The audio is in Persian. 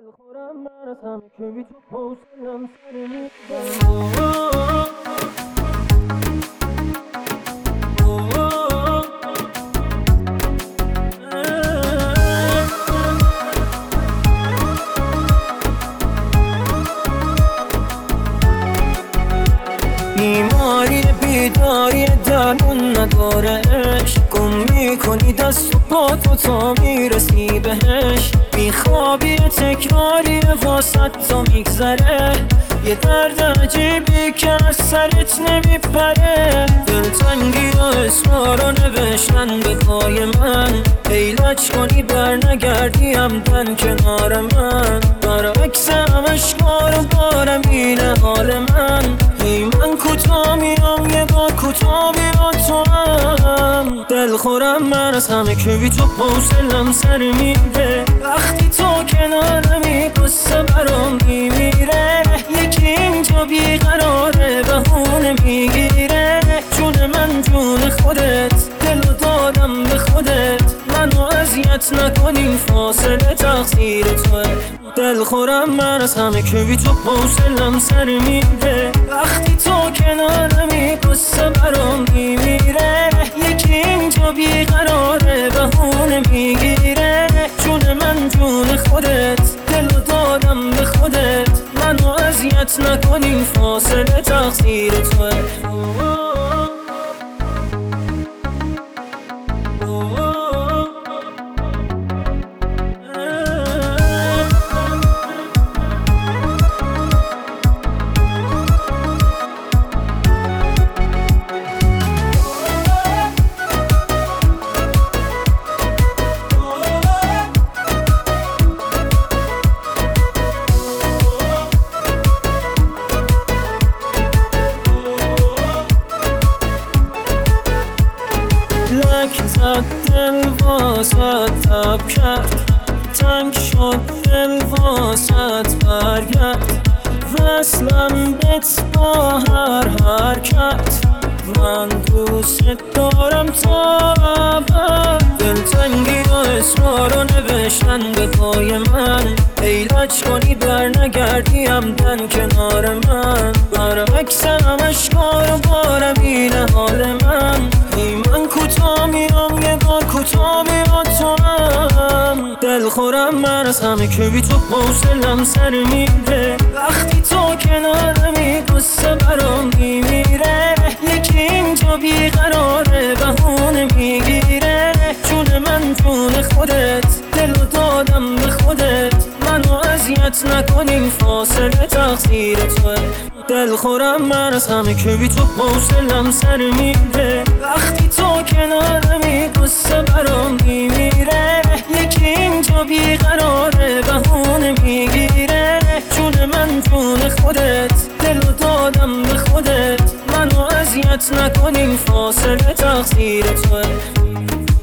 دلخورم من از همه که بی تو حوصله‌ام سر می‌ره. بیماری بیداری درمون ندارش، گم میکنی دست و پا تو تا میرسی بهش. بیخوابی تکراری واسط تا میگذره، یه درد عجیبی که از سرت نمیپره. دلتنگی و اسمارو نوشتن به پای من، ایلج کنی برنگردی همدن کنار من. برعکس همش کار و بارم اینه حال من. من کوتا میام یه با کوتا بیا تو هم. دلخورم من از همه که بی تو حوصله‌ام سر میره. وقتی تو کنارمی قصه برام میمیره. یکی اینجا بیقراره بهونه میگیره. جون من جون خودت، دلو دادم به خودت. منو اذیت نکنین فاصله تقصیر توه. دلخورم من از همه که بی تو حوصله‌ام سر میره. وقتی تو کنارمی قصه برام میمیره. یکی اینجا بیقراره بهونه میگیره. جون من جون خودت، دلو دادم به خودت. منو اذیت نکنین فاصله تقصیر توه. لک زد دل واسط تب کرد، تنگ شد دل واسط برگرد. وصلم بهت با هر حرکت، من دوست دارم تا ابد. دلتنگی و اسمارو نوشتن به پای من، ایلج کنی برنگردی همدن کنار من. برعکس همش کار و بارم اینه حال من. من کوتا میام یه با کوتا بیا تو هم. دلخورم من از همه که بی تو حوصله‌ام سر میره. وقتی تو کنارمی قصه برام میمیره. یکی اینجا بیقراره بهونه میگیره. جون من جون خودت، دلو دادم به خودت. منو اذیت نکنین فاصله تقصیر توه. دلخورم من از همه که بی تو حوصله‌ام سر میره. وقتی تو کنارمی قصه برام میمیره. یکی اینجا بیقراره بهونه میگیره. جون من جون خودت، دلو دادم به خودت. منو اذیت نکنین فاصله تقصیر توه.